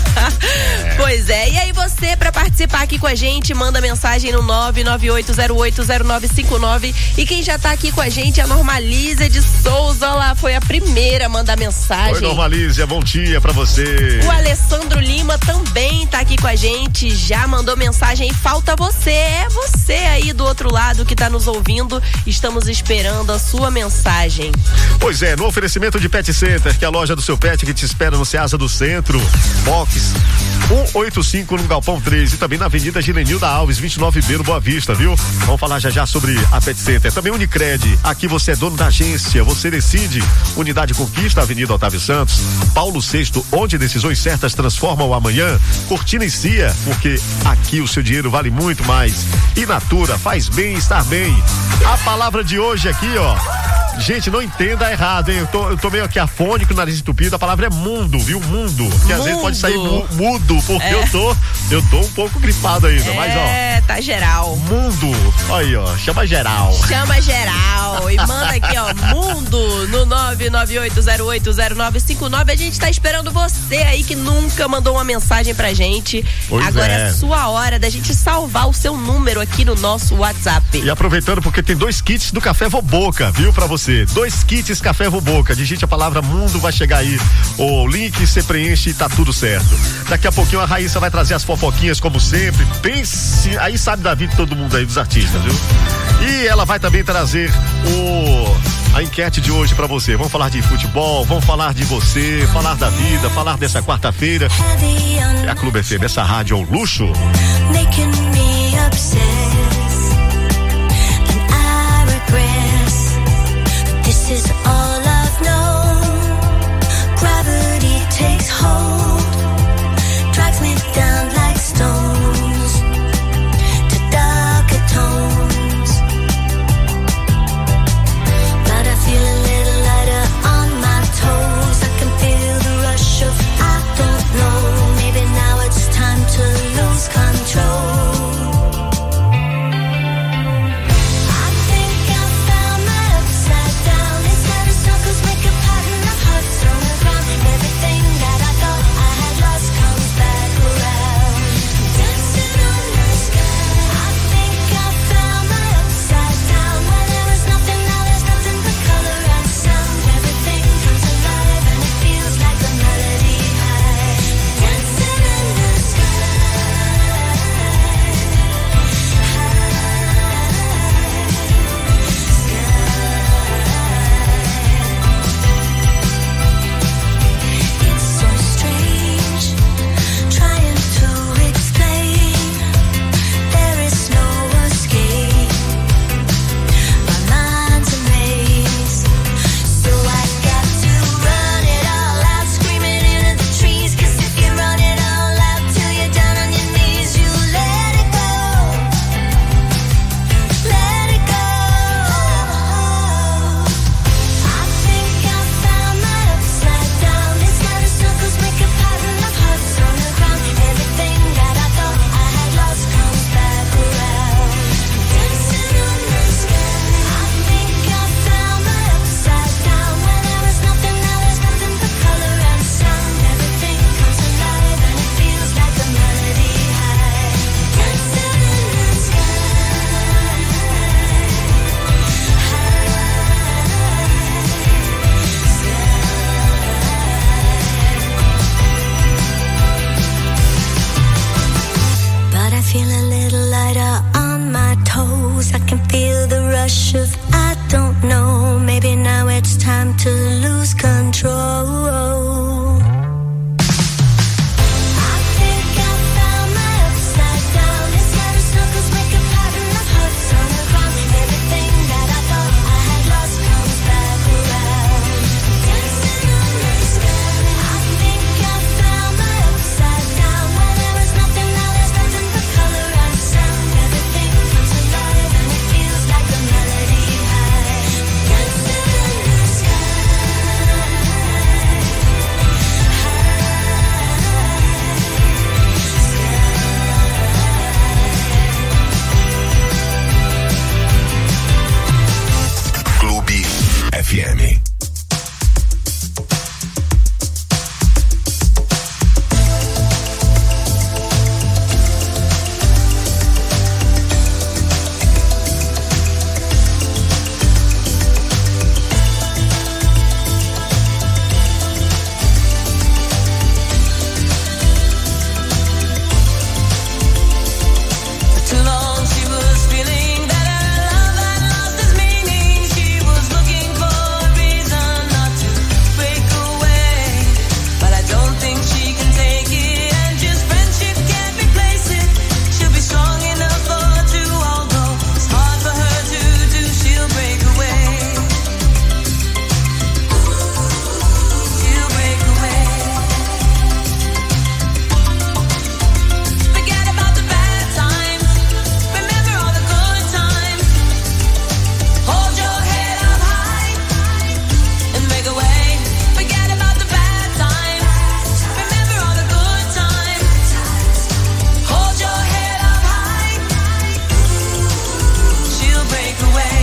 é. Pois é, e aí você, pra participar aqui com a gente, manda mensagem no nove nove oito zero oito zero nove cinco nove, e quem já tá aqui com a gente é a Normaliza de Souza, lá foi a primeira a mandar mensagem. Oi, Normaliza, bom dia pra você. O Alessandro Lima também tá aqui com a gente, já mandou mensagem, falta você, é você aí do outro lado que tá nos ouvindo. Estamos esperando a sua mensagem. Pois é, no oferecimento de Pet Center, que é a loja do seu pet que te espera no Ceasa do Centro, box cento e oitenta e cinco no Galpão três e também na Avenida Gilenilda Alves, vinte e nove B no Boa Vista, viu? Vamos falar já já sobre a Pet Center. Também Unicred, aqui você é dono da agência, você decide. Unidade Conquista, Avenida Otávio Santos, Paulo sexto, onde decisões certas transformam o amanhã. Cortina e Cia, porque aqui o seu dinheiro vale muito mais. E Natura, faz bem estar bem. A palavra de hoje aqui, ó. Gente, não entenda errado, hein? Eu tô, eu tô meio aqui afônico, nariz entupido. A palavra é mundo, viu? Mundo. Que às vezes pode sair mu, mudo, porque é. eu tô eu tô um pouco gripado ainda, é, mas ó. É, tá geral. Mundo. Aí, ó. Chama geral. Chama geral. E manda aqui, ó, mundo no nove nove oito zero oito zero nove cinco nove. A gente tá esperando você aí que nunca mandou uma mensagem pra gente. Pois Agora é. é sua hora da gente salvar o seu número aqui no nosso WhatsApp. E aproveitando, porque tem dois kits do Café Voboca, viu? Pra você. Dois kits Café Voboca. Digite a palavra mundo, vai chegar aí o link, você preenche e tá tudo certo. Daqui a pouquinho a Raíssa vai trazer as fofoquinhas como sempre. Pense, aí sabe da vida de todo mundo aí, dos artistas, viu? E ela vai também trazer o a enquete de hoje pra você. Vamos falar de futebol, vamos falar de você, falar da vida, falar dessa quarta-feira. É a Clube F M, essa rádio é um luxo. Making me obsessed, and I regret. This is all I've known. Gravity takes hold, drags me down like stones to darker tones. But I feel a little lighter on my toes. I can feel the rush of I don't know. Maybe now it's time to lose control. F M. Too long she was feeling that her love had lost its meaning. She was looking for a reason not to break away, but I don't think she can take it, and just friendship can't replace it. She'll be strong enough for two, although it's hard for her to do. She'll break away. She'll break away. Forget about the bad times. Remember all the good times. Hold your head up high and break away. Forget about the bad times. Remember all the good times. Hold your head up high. She'll break away.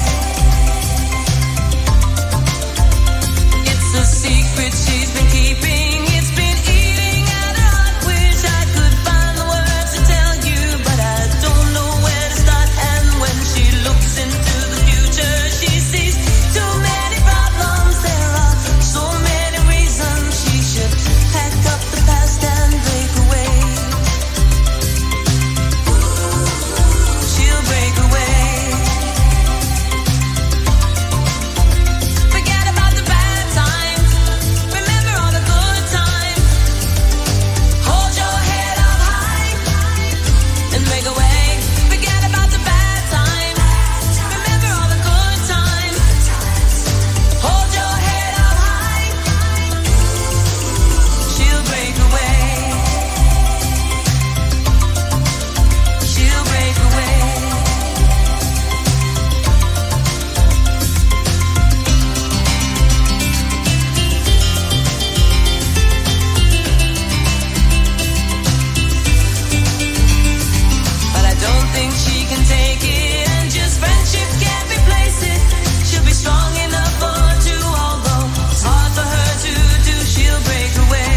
It's a secret she's been keeping. It's been eating at her heart. Wish I could find the words to tell you, but I don't know where to start. And when she looks into the future, she sees too many problems. There are so many reasons she should pack up the past and break away. She'll break away. Forget about the bad times. Remember all the good times. Hold your head up high and break away. Forget about the bad times. Remember all the good times. Hold your head up high. She'll break away. She'll break away. But I don't think she can take it, and just friendship can't replace it. She'll be strong enough for two, although it's hard for her to do. She'll break away.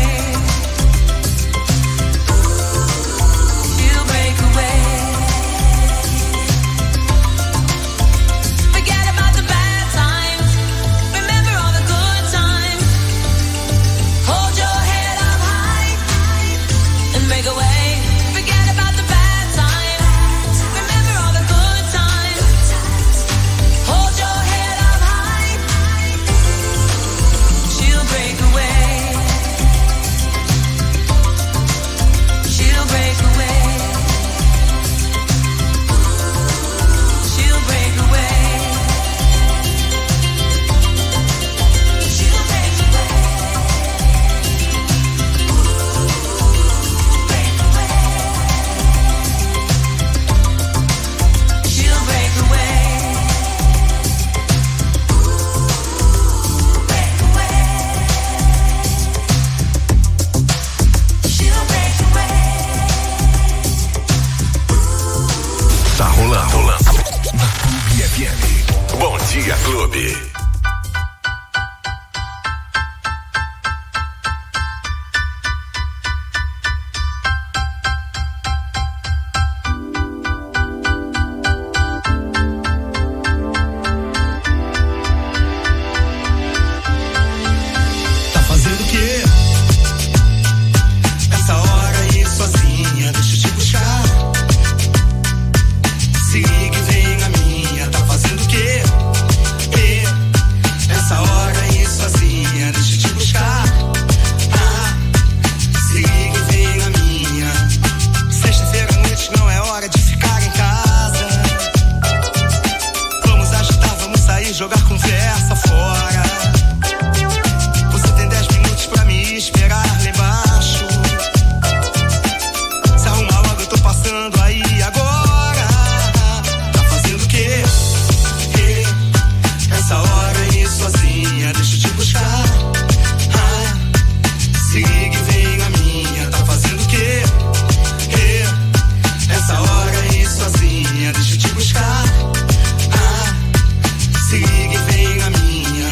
She'll break away. Forget about the bad times. Remember all the good times. Hold your head up high and break away. Forget about the bad times. Remember all the good times. Hold your head up high. She'll break away. She'll break away. She'll break away. She'll break away. She'll break away. She'll break away. Tá rolando, rolando. Na Clube F M. Bom dia, Clube. Tá fazendo o quê? Essa hora aí sozinha, deixa eu te buscar. Se ligue, vem a minha. Tá fazendo o quê? E essa hora aí sozinha, deixa eu te buscar. Ah, se ligue, vem a minha. Sexta-feira à noite não é hora de ficar em casa. Vamos agitar, vamos sair, jogar conversa fora. Você tem dez minutos pra me esperar lá embaixo. Se arruma logo, eu tô passando aí agora. Tá fazendo o quê? E essa hora aí sozinha, deixa eu te buscar. Ah, se ligue, vem a minha. Tá fazendo o quê? E essa hora aí sozinha, deixa eu te buscar. Ah, se ligue, vem a minha.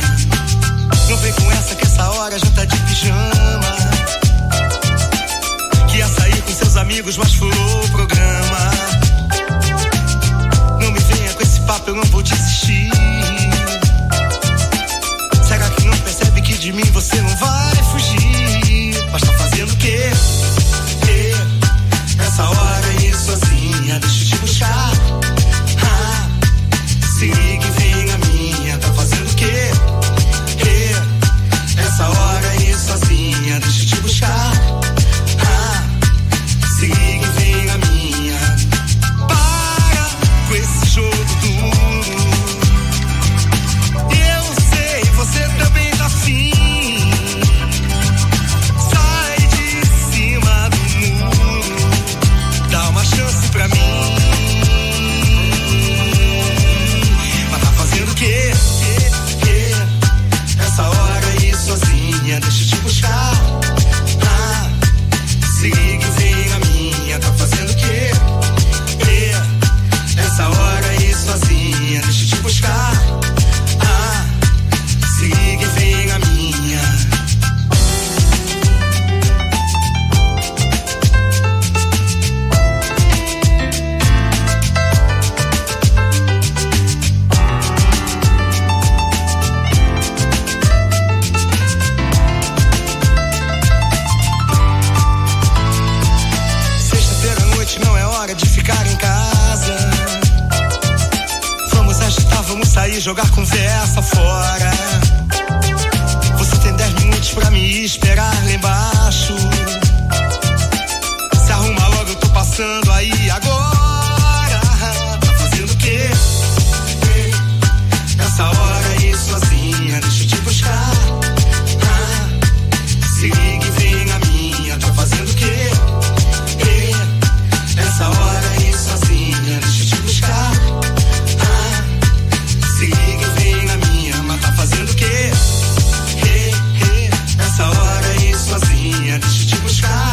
jogar conversa fora. Você tem dez minutos pra me esperar lá embaixo. Se arruma logo, eu tô passando aí agora. Tá fazendo o quê? Essa hora aí sozinha, deixa eu te buscar. Ah, se liga e vem na minha, tá fazendo o quê? Essa hora aí sozinha, deixa eu te buscar. Ah, se liga e vem na minha, mas tá fazendo o quê? Essa hora aí sozinha, deixa eu te buscar.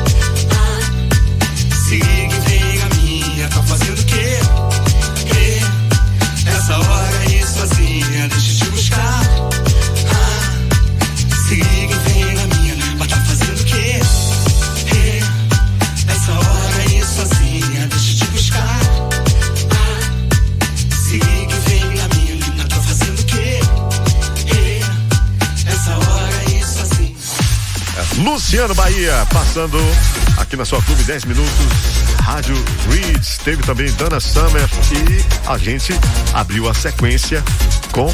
Ah, se liga e vem na minha, tá fazendo o quê? Essa hora aí sozinha, deixa eu te buscar. Ah, se liga e vem na minha, mas tá fazendo o quê? Essa hora aí sozinha, deixa eu te buscar. Ah, se liga e vem na minha, mas tá fazendo o quê? Essa hora aí sozinha. Luciano Bahia, passando aqui na sua Clube dez minutos, Rádio Reeds, teve também Dana Summer e a gente abriu a sequência com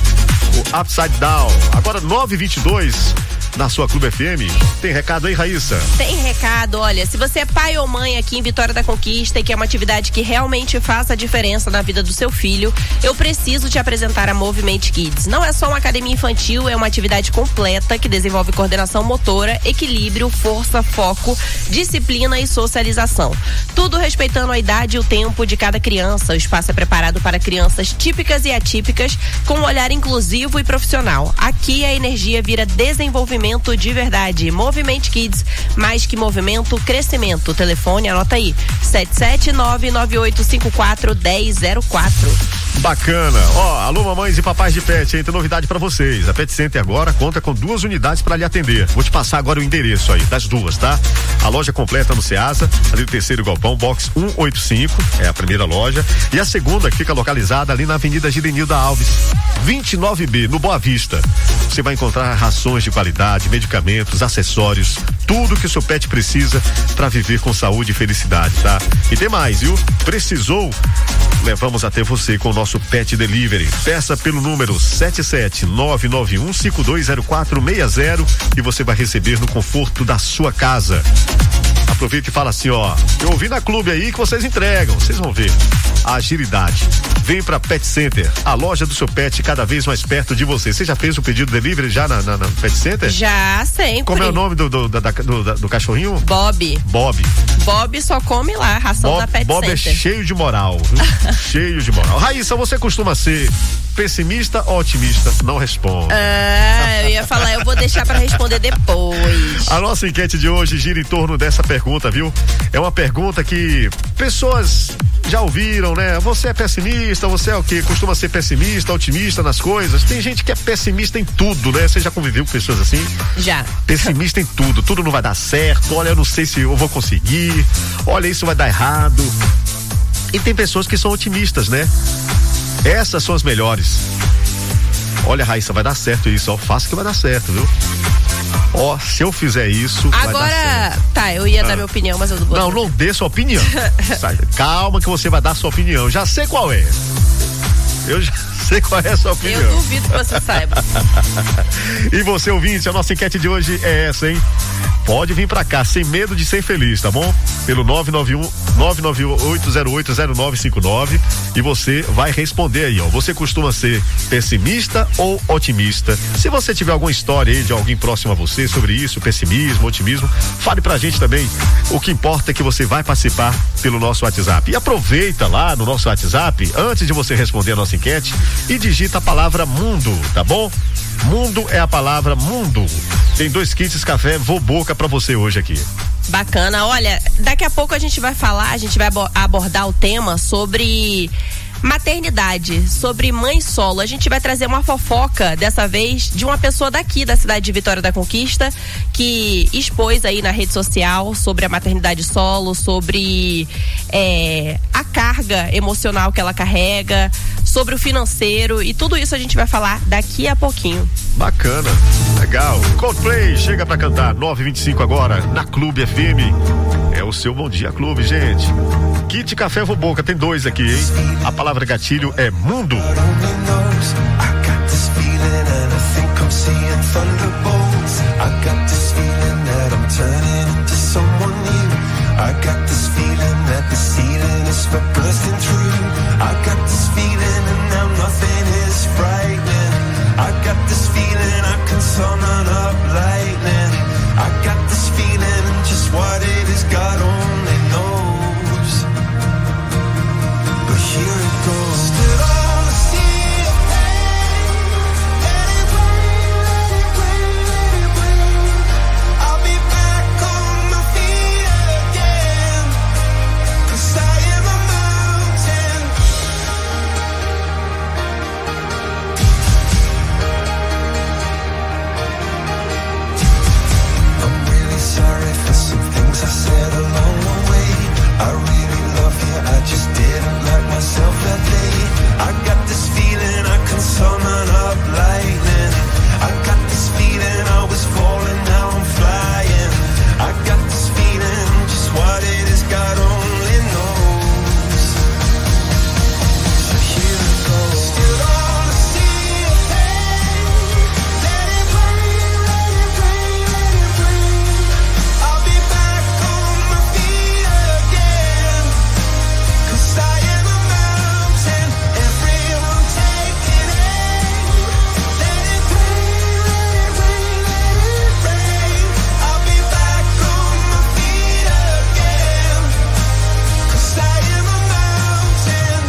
o Upside Down. Agora nove e vinte e dois na sua Clube F M. Tem recado aí, Raíssa? Tem recado, olha, se você é pai ou mãe aqui em Vitória da Conquista e quer uma atividade que realmente faça a diferença na vida do seu filho, eu preciso te apresentar a Movement Kids. Não é só uma academia infantil, é uma atividade completa que desenvolve coordenação motora, equilíbrio, força, foco, disciplina e socialização. Tudo respeitando a idade e o tempo de cada criança. O espaço é preparado para crianças típicas e atípicas com um olhar inclusivo e profissional. Aqui a energia vira desenvolvimento de verdade. Movement Kids, mais que movimento, crescimento. Telefone, anota aí, sete sete nove nove oito cinco quatro um zero zero quatro. Bacana. Ó, alô mamães e papais de pet, hein? Tem novidade pra vocês. A Pet Center agora conta com duas unidades pra lhe atender. Vou te passar agora o endereço aí, das duas, tá? A loja completa no Ceasa, ali no terceiro galpão, box cento e oitenta e cinco, é a primeira loja. E a segunda fica localizada ali na Avenida Girenilda Alves, vinte e nove B, no Boa Vista. Você vai encontrar rações de qualidade, medicamentos, acessórios, tudo que o seu pet precisa pra viver com saúde e felicidade, tá? E tem mais, viu? Precisou? Levamos até você com o nosso Pet Delivery. Peça pelo número sete sete nove nove um cinco dois zero quatro seis zero e você vai receber no conforto da sua casa. Aproveita e fala assim, ó, eu ouvi na Clube aí que vocês entregam, vocês vão ver a agilidade. Vem pra Pet Center, a loja do seu pet cada vez mais perto de você. Você já fez o pedido delivery já na, na, na Pet Center? Já, sempre. Como é o nome do, do, da, do, da, do cachorrinho? Bob. Bob. Bob só come lá, a ração Bob, da Pet Bob Center. é cheio de moral, viu? Cheio de moral. Raíssa, você costuma ser pessimista ou otimista? Não responde. Ah, eu ia falar, eu vou deixar pra responder depois. A nossa enquete de hoje gira em torno dessa pergunta, viu? É uma pergunta que pessoas já ouviram, né? Você é pessimista, você é o quê? Costuma ser pessimista, otimista nas coisas? Tem gente que é pessimista em tudo, né? Você já conviveu com pessoas assim? Já. Pessimista em tudo, tudo não vai dar certo, olha, eu não sei se eu vou conseguir, olha, isso vai dar errado. E tem pessoas que são otimistas, né? Essas são as melhores. Olha, Raíssa, vai dar certo isso, ó, faça que vai dar certo, viu? Ó, se eu fizer isso, agora, vai dar certo. Tá, eu ia Ah. dar minha opinião, mas eu não vou. Não, não dê sua opinião. Sai, calma que você vai dar sua opinião. Já sei qual é. Eu já sei qual é a sua opinião. Eu duvido que você saiba. E você, ouvinte, a nossa enquete de hoje é essa, hein? Pode vir pra cá, sem medo de ser feliz, tá bom? Pelo nove nove um nove nove oito zero oito zero nove cinco nove e você vai responder aí, ó. Você costuma ser pessimista ou otimista? Se você tiver alguma história aí de alguém próximo a você sobre isso, pessimismo, otimismo, fale pra gente também. O que importa é que você vai participar pelo nosso WhatsApp. E aproveita lá no nosso WhatsApp, antes de você responder a nossa enquete, e digita a palavra mundo, tá bom? Mundo é a palavra mundo. Tem dois kits café Voboca pra você hoje aqui. Bacana, olha, daqui a pouco a gente vai falar, a gente vai abordar o tema sobre maternidade, sobre mãe solo. A gente vai trazer uma fofoca, dessa vez, de uma pessoa daqui da cidade de Vitória da Conquista, que expôs aí na rede social sobre a maternidade solo, sobre é, a carga emocional que ela carrega, sobre o financeiro, e tudo isso a gente vai falar daqui a pouquinho. Bacana, legal. Coldplay chega pra cantar, nove e vinte e cinco agora, na Clube F M. É o o seu Bom Dia Clube, gente. Kit Café Voboca, tem dois aqui, hein? A palavra gatilho é mundo. I got this feeling that the ceiling is for bursting through. I got this feeling and now nothing is frightening. I got this feeling I can summon up lightning. I got this feeling and just what it is God only knows. But here it goes. Stood on the sea of pain. Let it rain, let it rain, let it rain. I'll be back on my feet again. 'Cause I am a mountain. I'm really sorry for some things I said along the way. I really love you, I just didn't like myself that day. I got this feeling I can summon up lightning. I got this feeling I was falling, now I'm flying. I got this feeling, just what it is God only knows. So here it goes. Stood on the sea of pain. Let it rain, let it rain, let it rain. I'll be back on my feet again. 'Cause I am a mountain. Everyone taking aim. Let it rain, let it rain, let it rain. I'll be back on my feet again. 'Cause I am a mountain.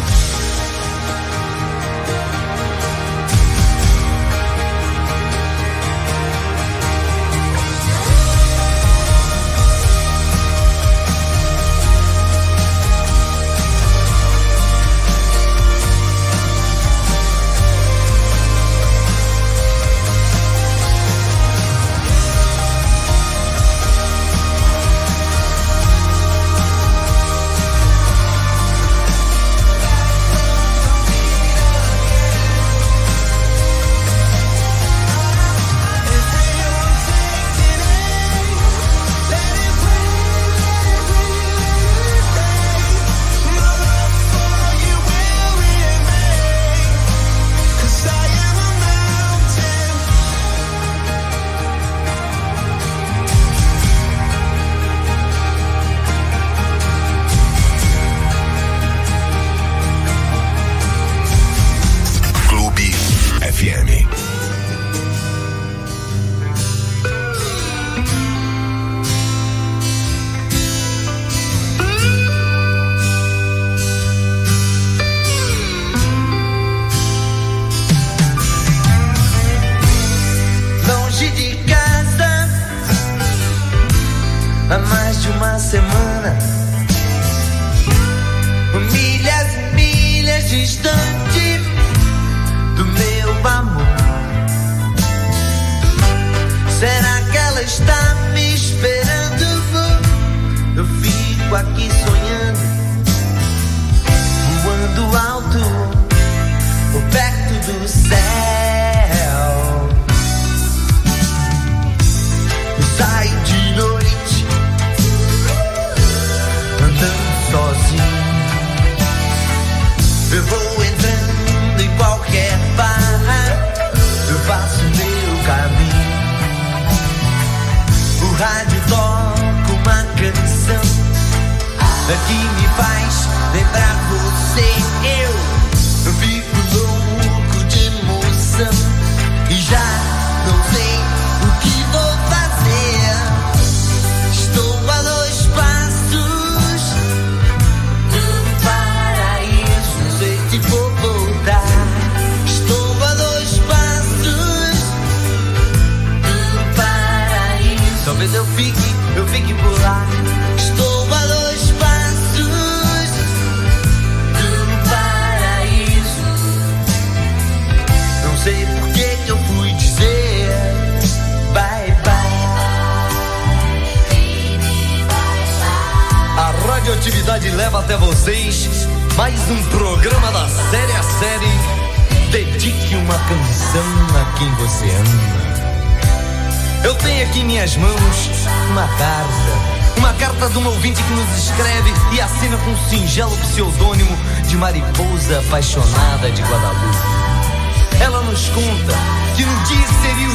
Clube F M. Longe de casa, há mais de uma semana, milhas e milhas distante do meu amor. Será que ela está me esperando? Eu fico aqui sonhando, voando alto, por perto do céu. Saio de noite, andando sozinho. Eu vou entrando em qualquer barra, eu faço meu caminho. O rádio toca uma canção que me faz lembrar você. Eu, eu fico louco de emoção e já não sei o que vou fazer. Estou a dois passos do paraíso, não sei se vou voltar. Estou a dois passos do paraíso, talvez eu fique, eu fique por lá. Estou a dois passos do paraíso, não sei por que que eu fui dizer bye bye. A radioatividade leva até vocês mais um programa da série a série. Dedique uma canção a quem você ama. Eu tenho aqui em minhas mãos uma carta Uma carta de um ouvinte que nos escreve e assina com um singelo pseudônimo de Mariposa Apaixonada de Guadalupe. Ela nos conta que no dia que seria o